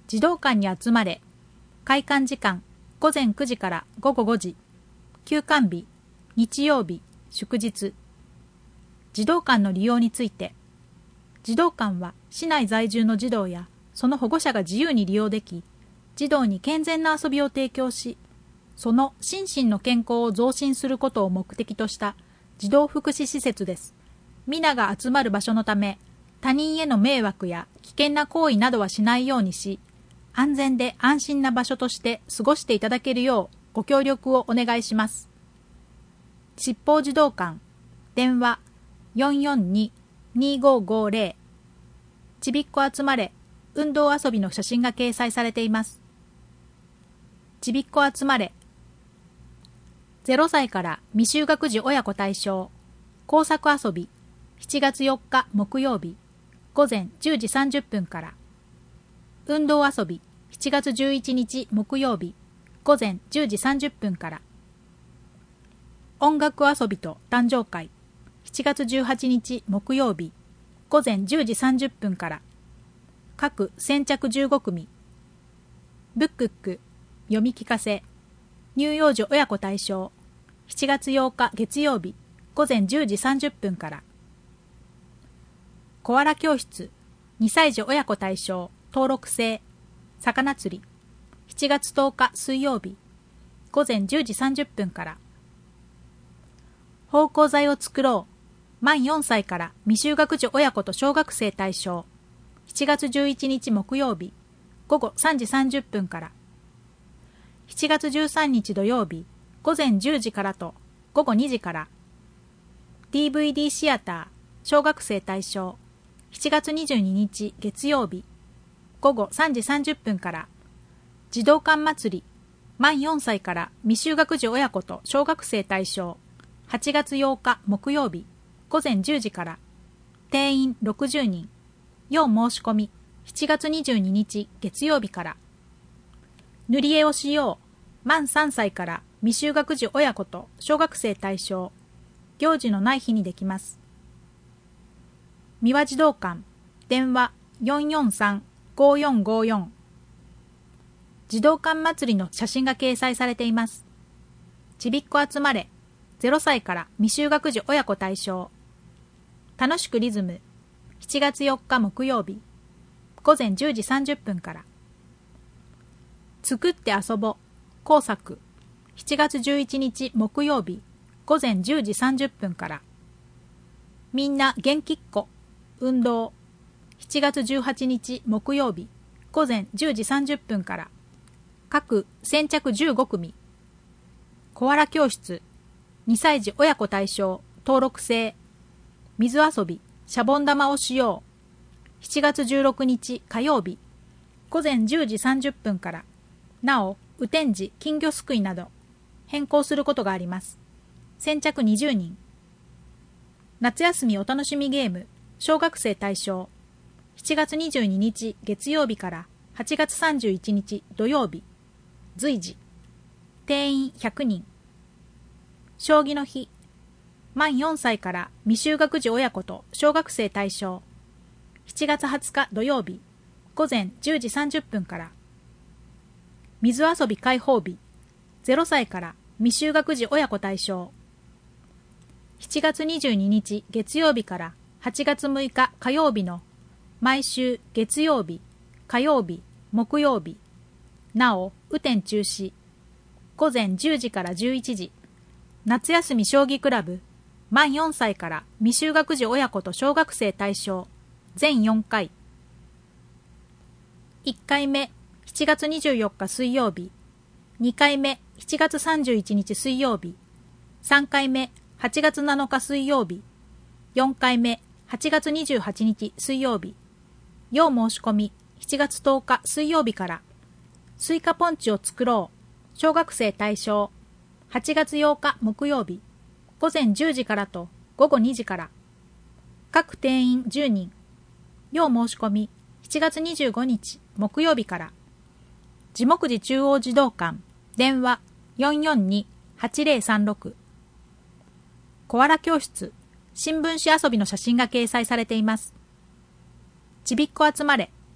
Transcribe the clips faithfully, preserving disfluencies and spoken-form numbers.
児童館に集まれ。開館時間午前くじから午後ごじ。休館日日曜日祝日。児童館の利用について。児童館は市内在住の児童やその保護者が自由に利用でき、児童に健全な遊びを提供し、その心身の健康を増進することを目的とした児童福祉施設です。皆が集まる場所のため、他人への迷惑や危険な行為などはしないようにし、安全で安心な場所として過ごしていただけるようご協力をお願いします。七宝児童館、電話 よんよんに にーごーごーぜろ。ちびっこ集まれ、運動遊びの写真が掲載されています。ちびっこ集まれ。ゼロさいから未就学児親子対象。工作遊び、しちがつよっか木曜日、午前じゅうじさんじゅっぷんから。運動遊び、しちがつじゅういちにち木曜日、午前じゅうじさんじゅっぷんから。音楽遊びと誕生会、しちがつじゅうはちにち木曜日、午前じゅうじさんじゅっぷんから。各先着じゅうごくみ。ブックック、読み聞かせ、乳幼児親子対象、しちがつようか月曜日、午前じゅうじさんじゅっぷんから。コアラ教室、にさいじ親子対象、登録制、魚釣り、しちがつとおか水曜日、午前じゅうじさんじゅっぷんから。芳香剤を作ろう、満よんさいから未就学児親子と小学生対象、しちがつじゅういちにち木曜日、午後さんじさんじゅっぷんから。しちがつじゅうさんにち土曜日、午前じゅうじからと午後にじから。ディーブイディー シアター、小学生対象、しちがつにじゅうににち月曜日、午後さんじさんじゅっぷんから。児童館祭り、満よんさいから未就学児親子と小学生対象、はちがつようか木曜日、午前じゅうじから。定員ろくじゅうにん。要申し込み、しちがつにじゅうににち月曜日から。塗り絵をしよう、満さんさいから未就学児親子と小学生対象、行事のない日にできます。三輪児童館、電話 よんよんさんごーよんごーよん。児童館祭りの写真が掲載されています。ちびっこ集まれ、ゼロさいから未就学児親子対象。楽しくリズム、しちがつよっか木曜日、午前じゅうじさんじゅっぷんから。作って遊ぼ、工作、しちがつじゅういちにち木曜日、午前じゅうじさんじゅっぷんから。みんな元気っ子、運動、しちがつじゅうはちにち木曜日、午前じゅうじさんじゅっぷんから。各先着じゅうごくみ。コアラ教室、にさいじ親子対象、登録制。水遊び、シャボン玉をしよう。しちがつじゅうろくにち火曜日、午前じゅうじさんじゅっぷんから。なお、雨天時、金魚すくいなど、変更することがあります。先着にじゅうにん。夏休みお楽しみゲーム、小学生対象。しちがつにじゅうににち月曜日からはちがつさんじゅういちにち土曜日、随時。定員ひゃくにん。将棋の日、満よんさいから未就学児親子と小学生対象。しちがつはつか土曜日、午前じゅうじさんじゅっぷんから。水遊び開放日、ゼロさいから未就学児親子対象。しちがつにじゅうににち月曜日からはちがつむいか火曜日の毎週月曜日、火曜日、木曜日。なお、雨天中止。午前じゅうじからじゅういちじ。夏休み将棋クラブ、満よんさいから未就学児親子と小学生対象。全よんかい。いっかいめ、しちがつにじゅうよっか水曜日。にかいめ、しちがつさんじゅういちにち水曜日。さんかいめ、はちがつなのか水曜日。よんかいめ、はちがつにじゅうはちにち水曜日。要申し込み、しちがつとおか水曜日から。スイカポンチを作ろう。小学生対象。はちがつようか木曜日。午前じゅうじからと午後にじから。各定員じゅうにん。要申し込み、しちがつにじゅうごにち木曜日から。地木寺中央児童館、電話 よんよんに はちぜろさんろく。コアラ教室、新聞紙遊びの写真が掲載されています。ちびっこ集まれ、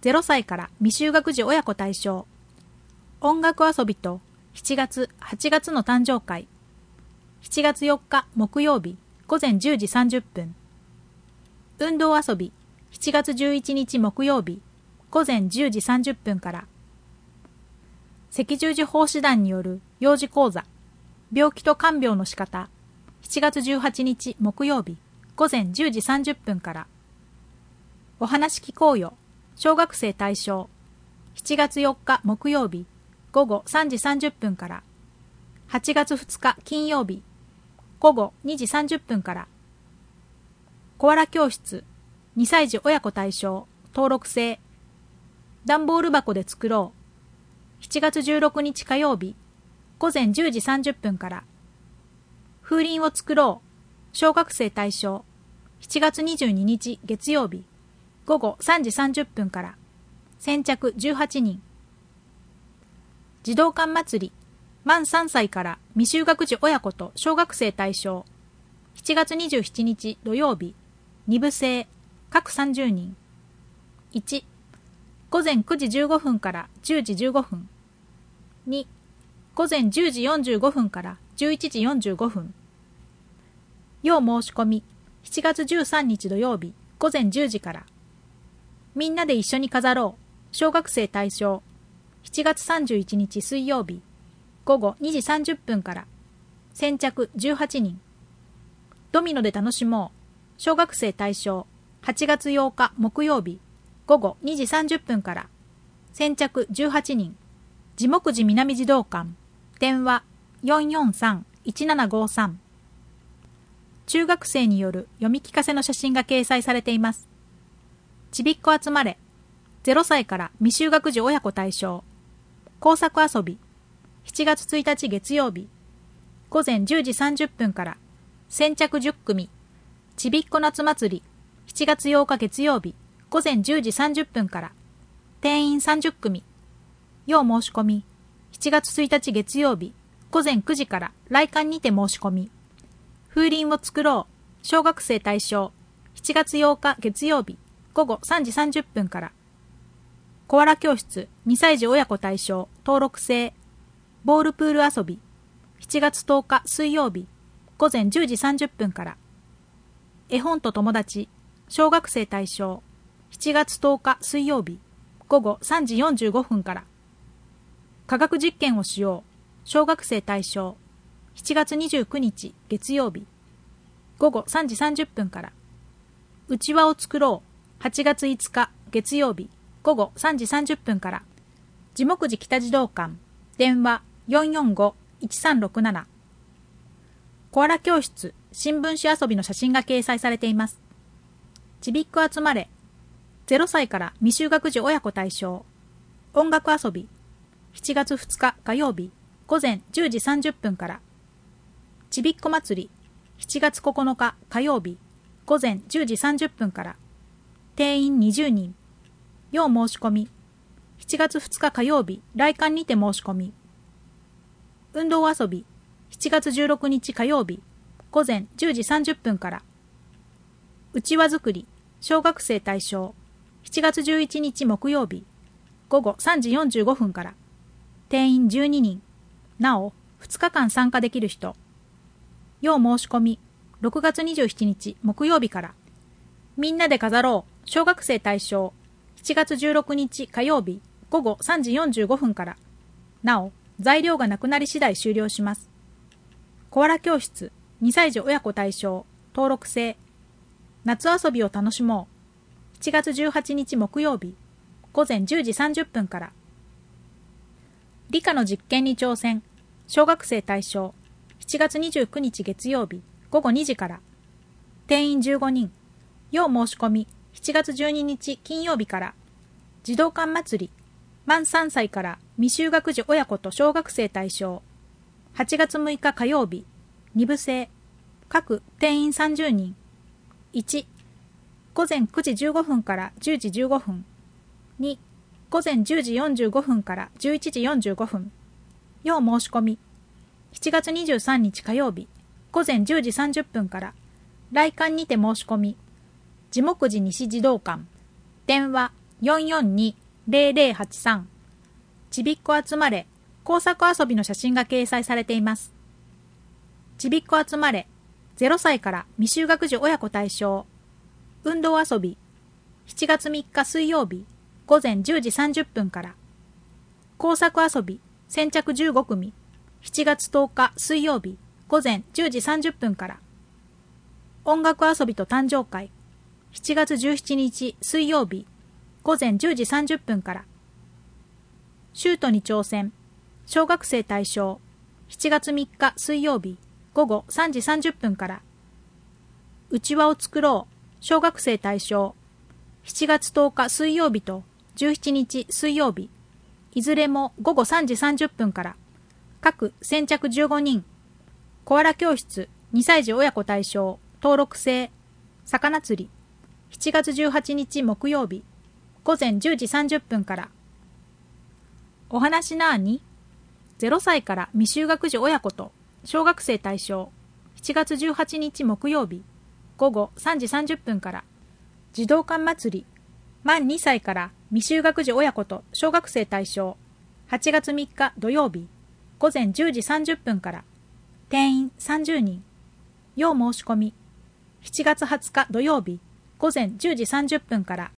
ゼロさいから未就学児親子対象。音楽遊びとしちがつ、はちがつの誕生会。しちがつよっか木曜日午前じゅうじさんじゅっぷん。運動遊びしちがつじゅういちにち木曜日午前じゅうじさんじゅっぷんから。赤十字奉仕団による幼児講座病気と看病の仕方しちがつじゅうはちにち木曜日午前じゅうじさんじゅっぷんから。お話聞こうよ小学生対象しちがつよっか木曜日午後さんじさんじゅっぷんから。はちがつふつか金曜日午後にじさんじゅっぷんから。コアラ教室にさい児親子対象登録制。段ボール箱で作ろうしちがつじゅうろくにち火曜日午前じゅうじさんじゅっぷんから。風鈴を作ろう小学生対象しちがつにじゅうににち月曜日午後さんじさんじゅっぷんから。先着じゅうはちにん。児童館祭り満さんさいから未就学児親子と小学生対象しちがつにじゅうしちにち土曜日に部制各さんじゅうにん。いち午前くじじゅうごふんからじゅうじじゅうごふん。に午前じゅうじよんじゅうごふんからじゅういちじよんじゅうごふん。要申し込みしちがつじゅうさんにち土曜日午前じゅうじから。みんなで一緒に飾ろう小学生対象しちがつさんじゅういちにち水曜日午後にじさんじゅっぷんから。先着じゅうはちにん。ドミノで楽しもう小学生対象はちがつようか木曜日午後にじさんじゅっぷんから。先着じゅうはちにん。地木寺南児童館電話 よんよんさんいちななごさん。中学生による読み聞かせの写真が掲載されています。ちびっこ集まれゼロさいから未就学児親子対象工作遊びしちがつついたち月曜日午前じゅうじさんじゅっぷんから。先着じゅっくみ。ちびっこ夏祭りしちがつようか月曜日午前じゅうじさんじゅっぷんから。定員さんじゅっくみ。要申し込みしちがつついたち月曜日午前くじから来館にて申し込み。風鈴を作ろう小学生対象しちがつようか月曜日午後さんじさんじゅっぷんから。コアラ教室にさい児親子対象登録制。ボールプール遊びしちがつとおか水曜日午前じゅうじさんじゅっぷんから。絵本と友達小学生対象しちがつとおか水曜日午後さんじよんじゅうごふんから。科学実験をしよう小学生対象しちがつにじゅうくにち月曜日午後さんじさんじゅっぷんから。うちわを作ろうはちがついつか月曜日午後さんじさんじゅっぷんから。地木寺北児童館電話 よんよんごいちさんろくなな。コアラ教室新聞紙遊びの写真が掲載されています。ちびっこ集まれゼロさいから未就学児親子対象音楽遊びしちがつふつか火曜日午前じゅうじさんじゅっぷんから。ちびっこ祭りしちがつここのか火曜日午前じゅうじさんじゅっぷんから。定員にじゅうにん。要申し込みしちがつふつか火曜日来館にて申し込み。運動遊びしちがつじゅうろくにち火曜日午前じゅうじさんじゅっぷんから。うちわ作り小学生対象しちがつじゅういちにち木曜日午後さんじよんじゅうごふんから。定員じゅうににん。なおふつかかん参加できる人。要申し込みろくがつにじゅうしちにち木曜日から。みんなで飾ろう小学生対象しちがつじゅうろくにち火曜日午後さんじよんじゅうごふんから。なお材料がなくなり次第終了します。コアラ教室にさい児親子対象登録制。夏遊びを楽しもうしちがつじゅうはちにち木曜日午前じゅうじさんじゅっぷんから。理科の実験に挑戦小学生対象しちがつにじゅうくにち月曜日午後にじから。定員じゅうごにん。要申し込みしちがつじゅうににち金曜日から。児童館祭り満さんさいから未就学児親子と小学生対象はちがつむいか火曜日に部制。各定員さんじゅうにん。いち午前くじじゅうごふんからじゅうじじゅうごふん。に午前じゅうじよんじゅうごふんからじゅういちじよんじゅうごふん。要申し込みしちがつにじゅうさんにち火曜日午前じゅうじさんじゅっぷんから。来館にて申し込み。地木寺西児童館電話よんよんに ゼロゼロはちさん。ちびっこ集まれ工作遊びの写真が掲載されています。ちびっこ集まれゼロさいから未就学児親子対象運動遊びしちがつみっか水曜日午前じゅうじさんじゅっぷんから工作遊び先着じゅうごくみしちがつとおか水曜日午前じゅうじさんじゅっぷんから音楽遊びと誕生会しちがつじゅうしちにち水曜日午前じゅうじさんじゅっぷんからシュートに挑戦小学生対象しちがつみっか水曜日午後さんじさんじゅっぷんからうちわを作ろう小学生対象しちがつとおか水曜日とじゅうしちにち水曜日いずれも午後さんじさんじゅっぷんから各先着じゅうごにんコアラ教室にさい児親子対象登録制魚釣りしちがつじゅうはちにち木曜日午前じゅうじさんじゅっぷんからお話なーにゼロさいから未就学児親子と小学生対象しちがつじゅうはちにち木曜日午後さんじさんじゅっぷんから児童館祭り満にさいから未就学児親子と小学生対象はちがつみっか土曜日午前じゅうじさんじゅっぷんから定員さんじゅうにん要申し込みしちがつはつか土曜日午前じゅうじさんじゅっぷんから